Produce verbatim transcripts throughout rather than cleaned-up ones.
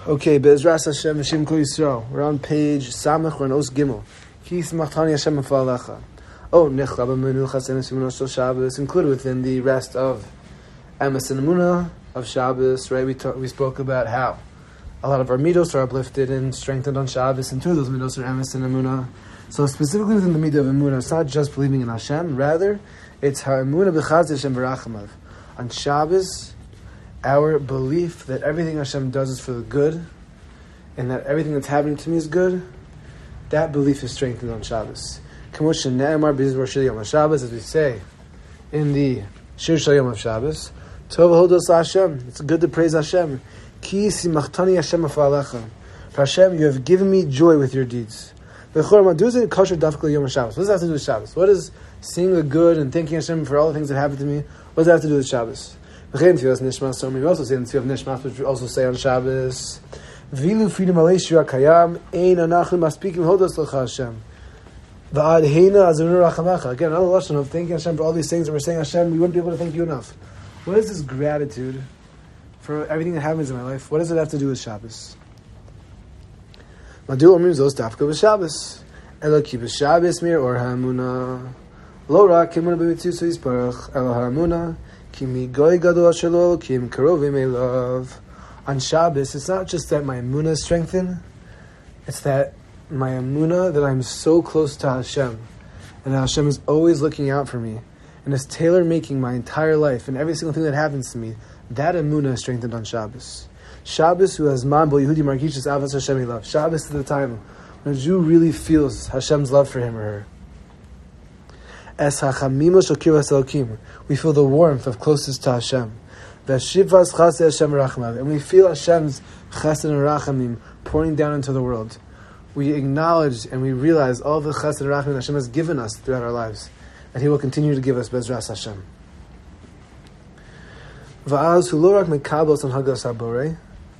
Okay, Be'ezras Hashem Hashem Kol Yisrael. We're on page Samach, we're on Os Gimel. Ki Smachtani Hashem Afalecha. Oh, Nechla B'Menuchas and Emunah Shel Shabbos, included within the rest of Emes and Emunah of Shabbos, right? We talk, we spoke about how a lot of our midos are uplifted and strengthened on Shabbos, and two of those midos are Emes and Emunah. So specifically within the midah of Emunah, it's not just believing in Hashem, rather, it's Ha'emunah B'Chaz Hashem V'Rachamav. On Shabbos, our belief that everything Hashem does is for the good, and that everything that's happening to me is good, that belief is strengthened on Shabbos. As we say in the Shir Shal Yom of Shabbos, Tov Hodos Hashem. It's good to praise Hashem. Ki simachtani Hashem afalecha. For Hashem, you have given me joy with your deeds. What does that have to do with Shabbos? What is seeing the good and thanking Hashem for all the things that happened to me? What does that have to do with Shabbos? We also say in Tfilas Nishmas, which we also say on Shabbos, Vilu Fidim Alei Shira Kayam Ein Anachim Maspikim Hodos Lecha Hashem. Va'ad Heina Azunur Rachamacha. Again, another lesson of thanking Hashem for all these things, and we're saying Hashem, we wouldn't be able to thank you enough. What is this gratitude for everything that happens in my life? What does it have to do with Shabbos? Madu Omrim Zos Dafka B'Shabbos Eloki B'Shabbos Mir Or Ha'amuna Lo Rak Kimuna B'Mitzu So Yisparach Elo Ha'amuna Kimi Goy Gadol Shelo Kim Karovim Elav. On Shabbos, it's not just that my emunah is strengthened, it's that my emunah that I'm so close to Hashem, and that Hashem is always looking out for me, and is tailor-making my entire life, and every single thing that happens to me, that emunah is strengthened on Shabbos. Shabbos, who has man bo Yehudi margish avas Hashem love. Shabbos is the time when a Jew really feels Hashem's love for him or her. Es hachamimo shel kirvas Elokim. We feel the warmth of closest to Hashem. V'shivas chased Hashem rachmav. And we feel Hashem's chesed and rachamim pouring down into the world. We acknowledge and we realize all the chesed and rachamim that Hashem has given us throughout our lives, and He will continue to give us Bezras Hashem. Va'az hu lo rak mekabos on hagas haborei,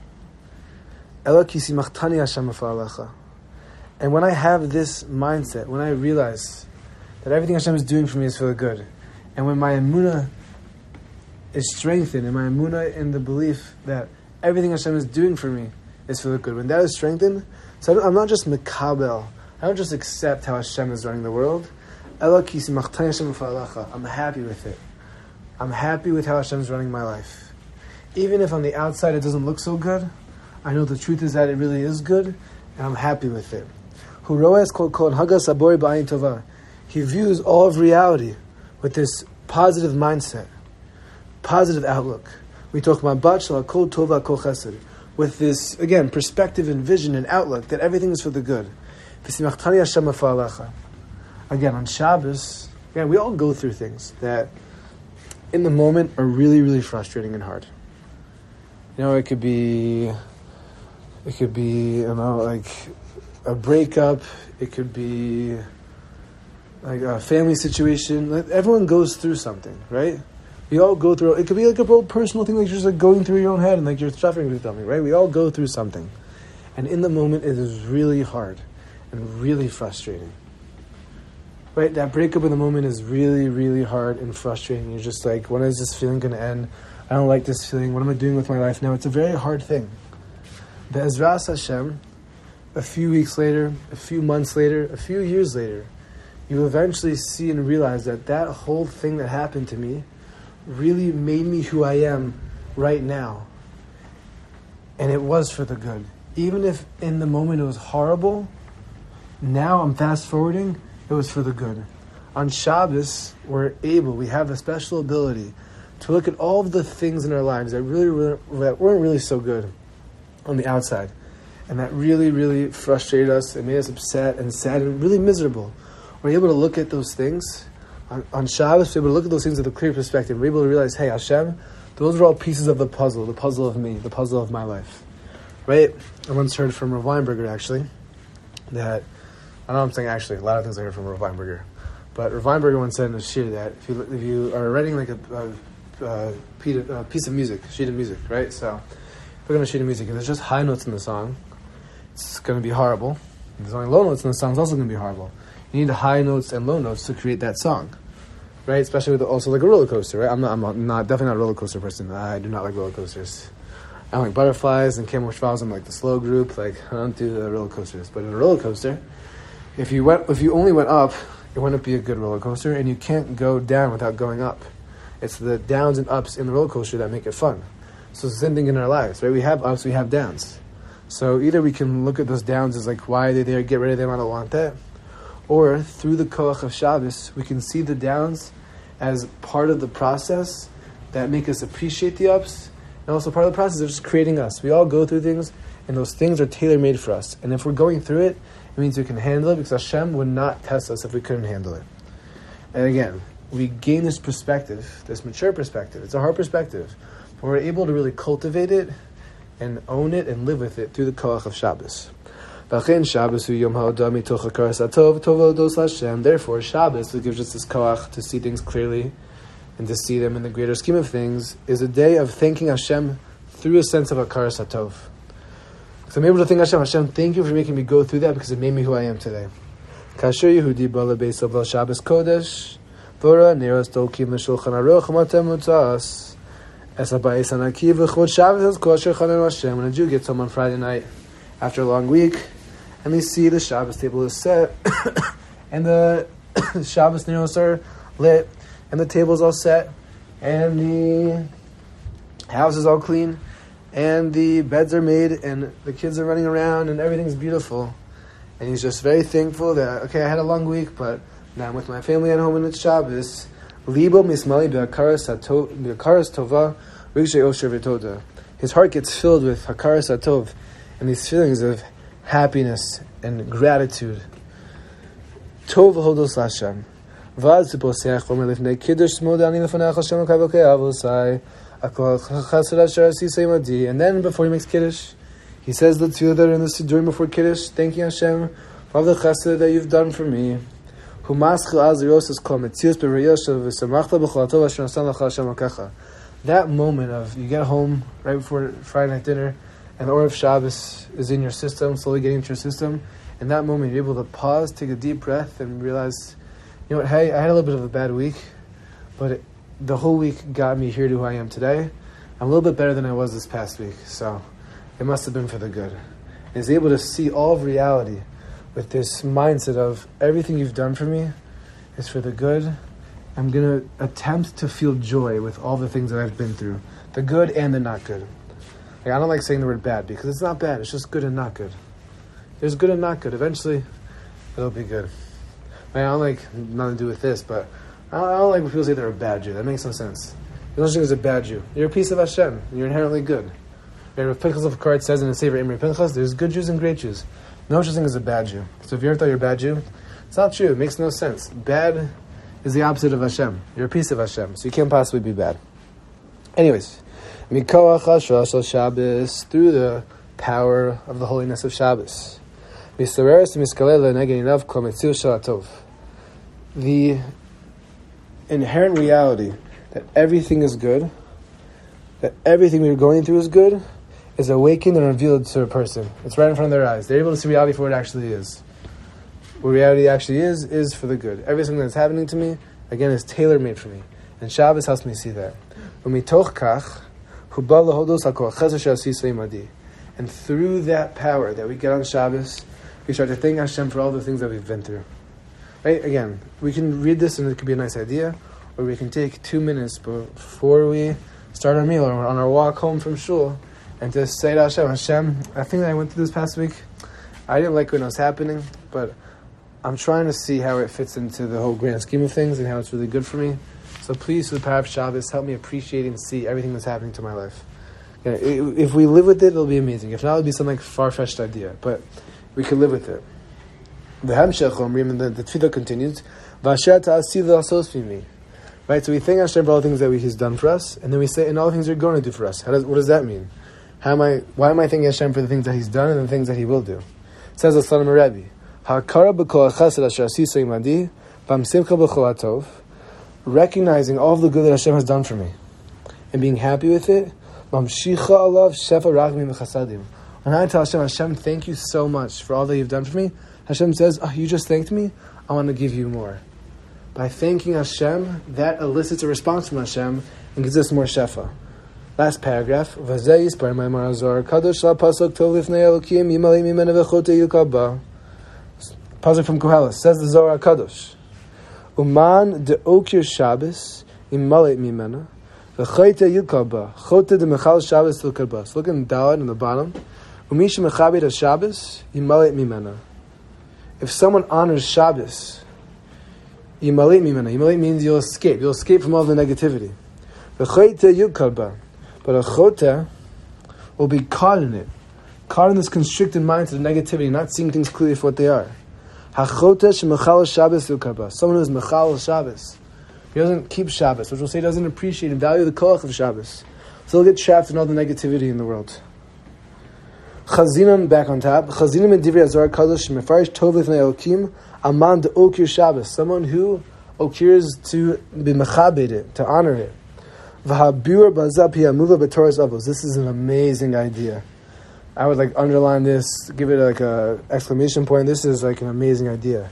ela ki simachtani Hashem afalecha. And when I have this mindset, when I realize that everything Hashem is doing for me is for the good, and when my emunah is strengthened, and my emunah in the belief that everything Hashem is doing for me is for the good, when that is strengthened, so I'm not just mekabel, I don't just accept how Hashem is running the world. Ela ki simachtani Hashem afalecha. I'm happy with it. I'm happy with how Hashem is running my life. Even if on the outside it doesn't look so good, I know the truth is that it really is good, and I'm happy with it. Hu roes kol kol hagas habori b'ayin tova. He views all of reality with this positive mindset, positive outlook. We talk about bachla kol tova kol chesed, with this, again, perspective and vision and outlook that everything is for the good. V'simachtani Hashem afalecha. Again, on Shabbos, again, we all go through things that in the moment are really, really frustrating and hard. You know, it could be, it could be, you know, like a breakup. It could be like a family situation. Like, everyone goes through something, right? We all go through. It could be like a real personal thing, like you're just like going through your own head and like you're suffering through something, right? We all go through something, and in the moment, it is really hard and really frustrating. Right, that breakup in the moment is really, really hard and frustrating. You're just like, when is this feeling going to end? I don't like this feeling. What am I doing with my life now? It's a very hard thing. Be'ezras Hashem, a few weeks later, a few months later, a few years later, you eventually see and realize that that whole thing that happened to me really made me who I am right now. And it was for the good. Even if in the moment it was horrible, now I'm fast forwarding, it was for the good. On Shabbos, we're able, we have a special ability to look at all of the things in our lives that really, really that weren't really so good on the outside, and that really, really frustrated us and made us upset and sad and really miserable. We're able to look at those things on, on Shabbos. We're able to look at those things with a clear perspective. We're able to realize, hey, Hashem, those are all pieces of the puzzle, the puzzle of me, the puzzle of my life. Right? I once heard from Rav Weinberger, actually, that I know I'm saying actually, a lot of things I heard from Rav Weinberger. But Rav Weinberger once said in a shir that if you, if you are writing like a, a, a, a piece of music, sheet of music, right? So if we're going to sheet of music, if there's just high notes in the song, it's going to be horrible. If there's only low notes in the song, it's also going to be horrible. You need the high notes and low notes to create that song, right? Especially with also like a roller coaster, right? I'm not, I'm not, not definitely not a roller coaster person. I do not like roller coasters. I don't like butterflies and camel schwals. I'm like the slow group. Like I don't do the roller coasters. But in a roller coaster, if you went, if you only went up, it wouldn't be a good roller coaster, and you can't go down without going up. It's the downs and ups in the roller coaster that make it fun. So it's the same thing in our lives, right? We have ups, we have downs. So either we can look at those downs as like, why are they there? Get rid of them. I don't want that. Or through the koach of Shabbos, we can see the downs as part of the process that make us appreciate the ups, and also part of the process of just creating us. We all go through things, and those things are tailor-made for us. And if we're going through it, it means we can handle it, because Hashem would not test us if we couldn't handle it. And again, we gain this perspective, this mature perspective. It's a hard perspective, but we're able to really cultivate it and own it and live with it through the koach of Shabbos. Therefore, Shabbos, that gives us this koach to see things clearly and to see them in the greater scheme of things, is a day of thanking Hashem through a sense of hakaras hatov. So I'm able to thank Hashem. Hashem, thank you for making me go through that, because it made me who I am today. Kasher Yehudi bala beisav al Shabbos Kodesh, v'ora neros dolkim l'shulchan aruch matem mutzas. Es habayis hanaki v'chvod Shabbos has kosher chaner Hashem. When a Jew gets home on Friday night after a long week, and they see the Shabbos table is set, and the Shabbos neros are lit, and the table's all set, and the house is all clean, and the beds are made, and the kids are running around, and everything's beautiful. And he's just very thankful that, okay, I had a long week, but now I'm with my family at home and it's Shabbos. Libo mismali be'hakaras tova rigshay osher v'toda. His heart gets filled with hakaras hatov, and these feelings of happiness and gratitude. Tov hodos l'Hashem. Vaz posech omer lifnei kiddush smod ani lefanach Hashem kavokei avosai akol chassid asher asisei madi. And then before he makes kiddush, he says the tefillah in the siddurim before kiddush, thanking Hashem for all the chesed that you've done for me. That moment of, you get home right before Friday night dinner, and the Or of Shabbos is in your system, slowly getting into your system. In that moment, you're able to pause, take a deep breath, and realize, you know what, hey, I had a little bit of a bad week, but it, the whole week got me here to who I am today. I'm a little bit better than I was this past week, so it must have been for the good. And he's able to see all of reality with this mindset of, everything you've done for me is for the good. I'm going to attempt to feel joy with all the things that I've been through, the good and the not good. Like, I don't like saying the word bad, because it's not bad, it's just good and not good. There's good and not good. Eventually, it'll be good. I don't like, nothing to do with this, but I don't, I don't like when people say they're a bad Jew. That makes no sense. There's no such thing as a bad Jew. You're a piece of Hashem. You're inherently good. Rav Pinchas of Kart says in the Sefer Imre Pinchas, there's good Jews and great Jews. No such thing as a bad Jew. So if you ever thought you're a bad Jew, it's not true. It makes no sense. Bad is the opposite of Hashem. You're a piece of Hashem, so you can't possibly be bad. Anyways, Mikoach HaShosh Shabbos, through the power of the holiness of Shabbos. The inherent reality that everything is good, that everything we're going through is good, is awakened and revealed to a person. It's right in front of their eyes. They're able to see reality for what it actually is. What reality actually is, is for the good. Everything that's happening to me, again, is tailor-made for me. And Shabbos helps me see that. And through that power that we get on Shabbos, we start to thank Hashem for all the things that we've been through. Right? Again, we can read this and it could be a nice idea, or we can take two minutes before we start our meal or on our walk home from shul and just say to Hashem, Hashem, I think that I went through this past week. I didn't like when it was happening, but I'm trying to see how it fits into the whole grand scheme of things and how it's really good for me. So please, through the power of Shabbos, help me appreciate and see everything that's happening to my life. You know, if we live with it, it'll be amazing. If not, it'll be some like far-fetched idea. But we can live with it. The Hamshech Omrim, the, the Tefillah continues, V'asher ta'asi v'asos v'mi. Right, so we thank Hashem for all the things that He's done for us, and then we say, and all the things you're going to do for us. How does, what does that mean? How am I? Why am I thanking Hashem for the things that He's done and the things that He will do? It says the Slonim Rebbe, Ha'akara b'kol ha'chesed asher asisei imadi, v'hamsimcha b'chol ha'tov, recognizing all of the good that Hashem has done for me, and being happy with it, mamshicha alav shefa rachmim v'chasadim. When I tell Hashem, Hashem, thank you so much for all that you've done for me, Hashem says, oh, you just thanked me? I want to give you more. By thanking Hashem, that elicits a response from Hashem and gives us more shefa. Last paragraph. Vazei Yispar Ma'amar Hazor Kadosh La Pasuk Tov Lifnei Elokim Yimalei Mimena V'chote Yilkal Ba. Pasuk from Koheles. Says the Zohar Kadosh. Uman de Okir Shabbos Yimalei Mimena V'chote Yilkal Ba. Chote de Mechal Shabbos Yilkal Ba. So look in Daled in the bottom. Umisha Mechabed HaShabbos Yimalei Mimena. If someone honors Shabbos, Yimalei Mimena. Yimalei means you'll escape. You'll escape from all the negativity. V'chote Yilkal Ba. But a chota will be caught in it, caught in this constricted mindset of negativity, not seeing things clearly for what they are. Hachota shemechal Shabbos yukaba. Someone who is mechal Shabbos, he doesn't keep Shabbos, which will say doesn't appreciate and value the koach of Shabbos. So he'll get trapped in all the negativity in the world. Chazinon back on top. Chazinon in divrei Zohar kadosh mefarish tov lifnei Elokim aman de okir Shabbos. Someone who okires to be mechabed it, to honor it. This is an amazing idea. I would like underline this, give it like a exclamation point. This is like an amazing idea.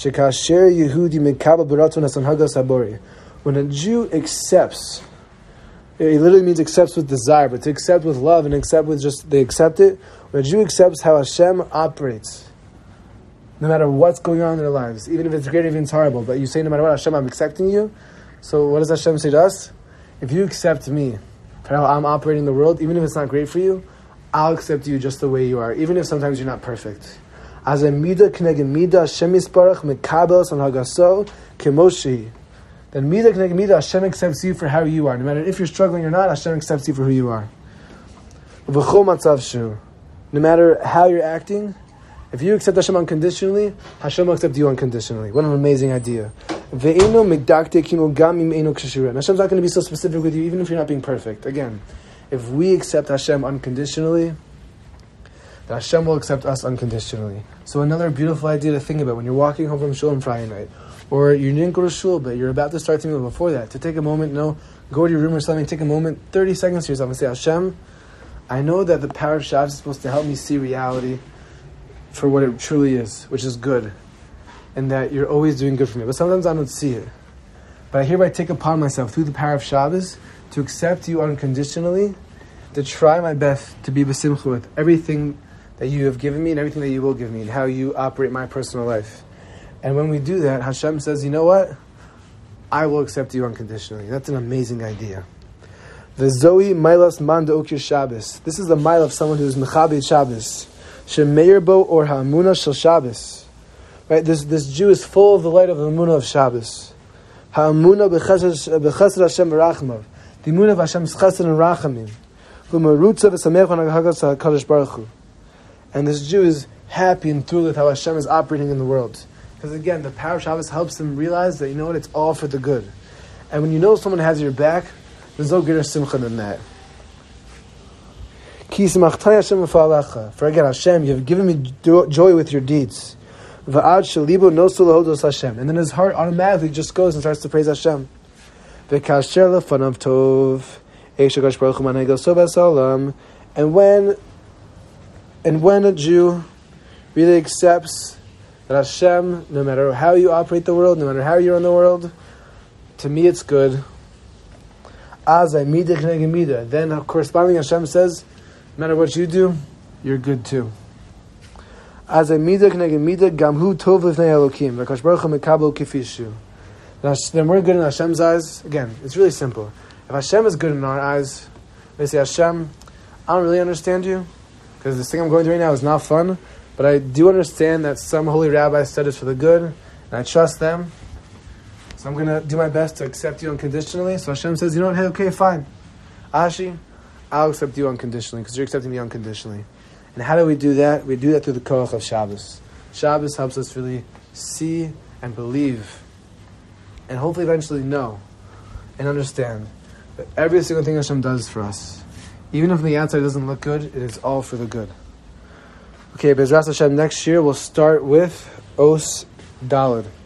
When a Jew accepts, it literally means accepts with desire, but to accept with love and accept with just, they accept it. When a Jew accepts how Hashem operates, no matter what's going on in their lives, even if it's great, even if it's horrible, but you say, no matter what, Hashem, I'm accepting you. So what does Hashem say to us? If you accept me for how I'm operating in the world, even if it's not great for you, I'll accept you just the way you are, even if sometimes you're not perfect. As a mida k'neged mida, Hashem yisparach mekabel san hagaso kemoshi. Then mida k'neged mida, Hashem accepts you for how you are. No matter if you're struggling or not, Hashem accepts you for who you are. V'chol matzav shu. No matter how you're acting, if you accept Hashem unconditionally, Hashem will accept you unconditionally. What an amazing idea. And Hashem's not going to be so specific with you, even if you're not being perfect. Again, if we accept Hashem unconditionally, then Hashem will accept us unconditionally. So another beautiful idea to think about when you're walking home from shul on Friday night, or you didn't go to shul, but you're about to start to meal before that, to take a moment, no, go to your room or something, take a moment, thirty seconds to yourself and say, Hashem, I know that the power of Shabbos is supposed to help me see reality for what it truly is, which is good, and that you're always doing good for me. But sometimes I don't see it. But I hereby take upon myself, through the power of Shabbos, to accept you unconditionally, to try my best to be besimcha with everything that you have given me and everything that you will give me, and how you operate my personal life. And when we do that, Hashem says, you know what? I will accept you unconditionally. That's an amazing idea. The Zoe Mailas Man Okir Shabbos. This is the mile of someone who is Mechabed Shabbos. Shemeirbo or Ha'amuna Shel Shabbos. Right, this this Jew is full of the light of the Emunah of Shabbos. Ha'amuna b'chesed Hashem v'rachmav. The Emunah of Hashem's chesed and rachamim. V'merutza v'samech v'nagahagas HaKadosh Baruch Hu. And this Jew is happy and thrilled with how Hashem is operating in the world. Because again, the power of Shabbos helps them realize that, you know what, it's all for the good. And when you know someone has your back, there's no greater simcha than that. For again, Hashem, you have given me joy with your deeds. And then his heart automatically just goes and starts to praise Hashem. And when and when a Jew really accepts that Hashem, no matter how you operate the world, no matter how you're in the world, to me it's good. Then corresponding Hashem says, no matter what you do, you're good too. Then we're good in Hashem's eyes. Again, it's really simple. If Hashem is good in our eyes, they say, Hashem, I don't really understand you, because this thing I'm going through right now is not fun, but I do understand that some holy rabbi said it's for the good, and I trust them. So I'm going to do my best to accept you unconditionally. So Hashem says, you know what, hey, okay, fine. Ashi, I'll accept you unconditionally, because you're accepting me unconditionally. And how do we do that? We do that through the koach of Shabbos. Shabbos helps us really see and believe, and hopefully eventually know and understand that every single thing Hashem does for us, even if on the outside it doesn't look good, it is all for the good. Okay, Bezras Hashem, next year we'll start with Os Daled.